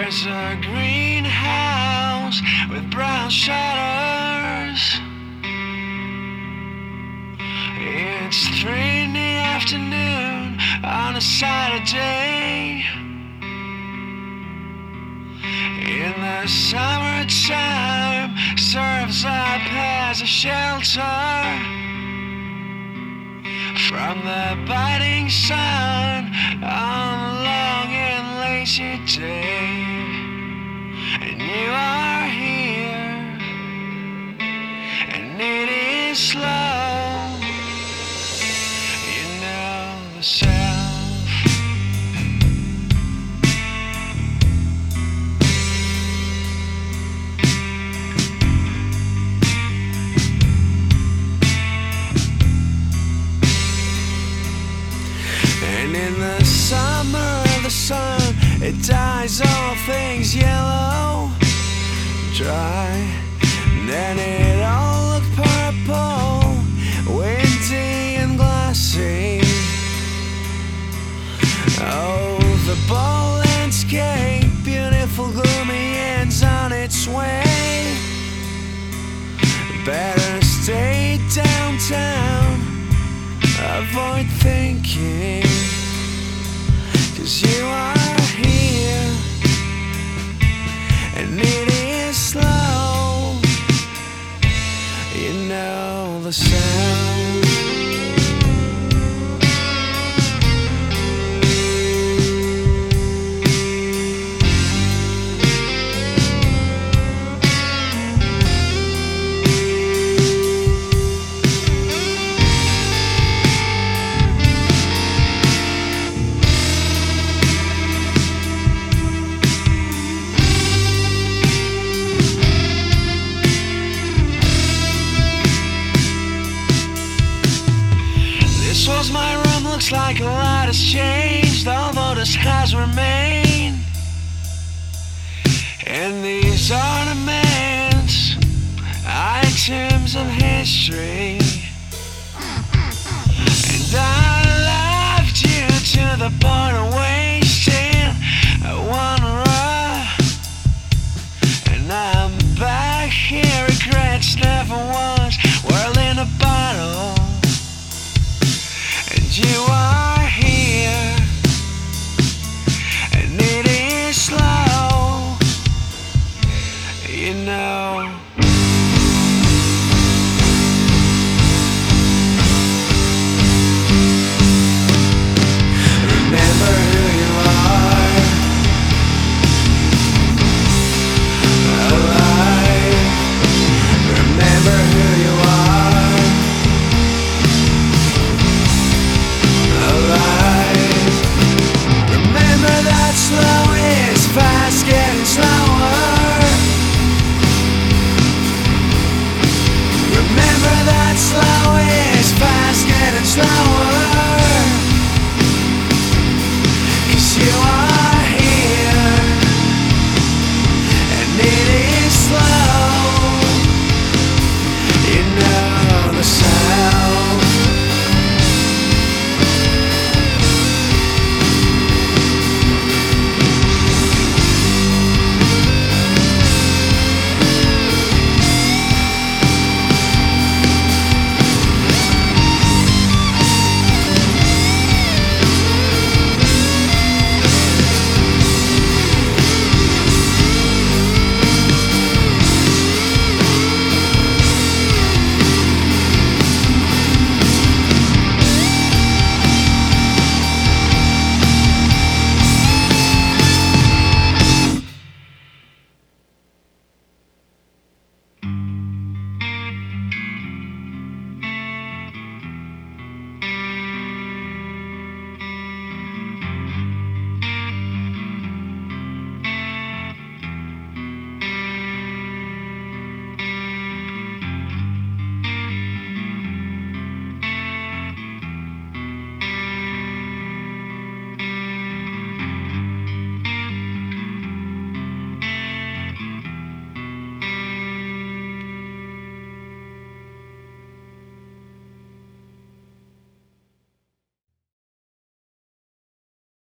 There's a greenhouse with brown shutters. It's 3 in the afternoon on a Saturday. In the summertime, serves up as a shelter from the biting sun on a long and lazy day. And you are here, and it is slow. You know the sound. And in the summer, the sun, it dyes all things yellow, dry. Then it all looked purple, windy and glassy. Oh, the bold landscape, beautiful, gloomy, ends on its way. Better stay downtown, avoid thinking, 'cause you are here, and it is slow. You know the sound. This was my room, looks like a lot has changed, although this has remained. And these ornaments, items of history. And I loved you to the point of where